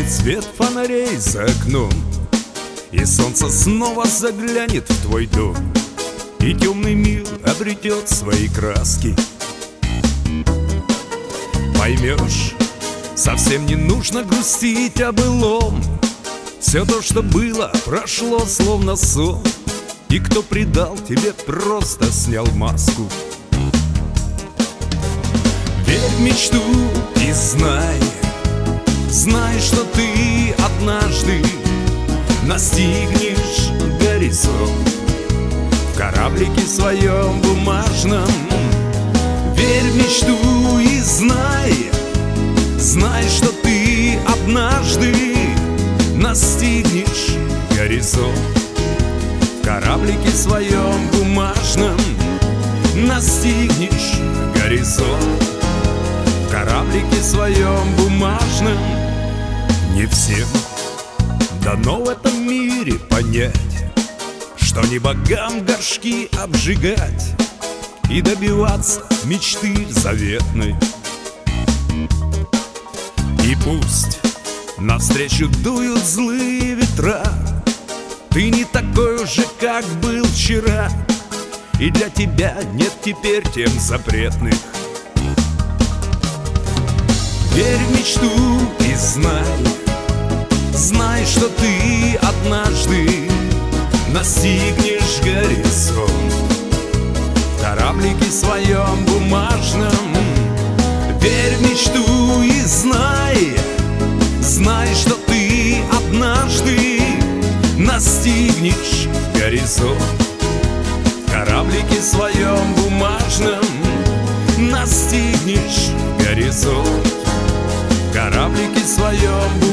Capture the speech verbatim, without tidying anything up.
Потускнеет свет фонарей за окном, и солнце снова заглянет в твой дом, и темный мир обретет свои краски. Поймешь, совсем не нужно грустить о былом. Все то, что было, прошло словно сон, и кто предал тебе, просто снял маску. Верь в мечту и знай, знай, что ты однажды настигнешь горизонт в кораблике своем бумажном. Верь в мечту и знай, знай, что ты однажды настигнешь горизонт в кораблике своем бумажном. Настигнешь горизонт в кораблике своем бумажном. Не всем дано в этом мире понять, что не богам горшки обжигать и добиваться мечты заветной. И пусть навстречу дуют злые ветра, ты не такой уже, как был вчера, и для тебя нет теперь тем запретных. Верь в мечту и знай, знай, что ты однажды настигнешь горизонт в кораблике своем бумажном. Верь в мечту и знай, знай, что ты однажды настигнешь горизонт в кораблике своем бумажном. Настигнешь горизонт в кораблике своем